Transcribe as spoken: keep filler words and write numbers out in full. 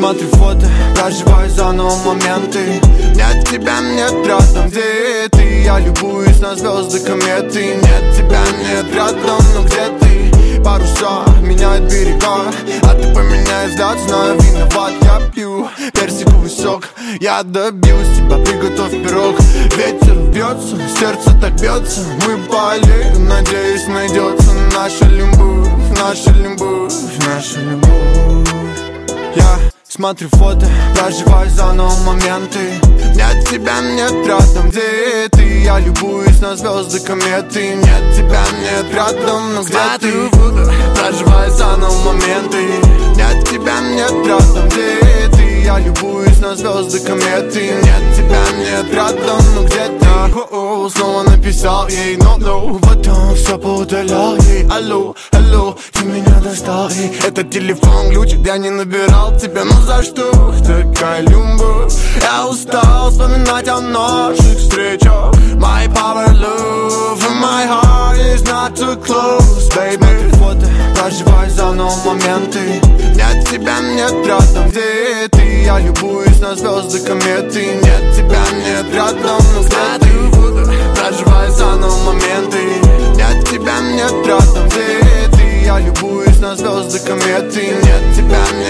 Смотрю фото, проживаю заново моменты. Нет тебя, нет рядом, где ты? Я любуюсь на звезды, кометы. Нет тебя, нет рядом, но где ты? Паруса меняют берега, а ты поменяй взгляд, знаю, виноват. Я пью персиковый сок, я добьюсь тебя, приготовь пирог. Ветер бьется, сердце так бьется. Мы по аллее, надеюсь, найдется наша любовь, наша любовь, наша любовь. Я смотрю фото, проживаю заново моменты. Нет тебя, нет рядом, где ты? Я любуюсь на звезды, кометы. Нет тебя, нет рядом, но где ты? Смотрю фото, проживаю заново моменты. Нет тебя, нет рядом, где ты? Я любуюсь на звезды, кометы. Нет тебя, нет рядом, но где ты? О-о, снова написал ей no-no, потом все поудалял ей. Алло, алло, ты меня достал ей. Это телефон ключ, я не набирал тебя, но за что такая любовь? Я устал вспоминать о наших встречах. My power love and my heart is not too close, baby. Смотрю фото, проживаю заново моменты. Нет тебя, нет рядом, где ты? Я любуюсь на звезды, кометы. Нет тебя, нет рядом, но где ты? Смотрю фото, проживаю заново моменты. Нет тебя, нет рядом, где ты? Я любуюсь на звезды, кометы. Нет тебя, нет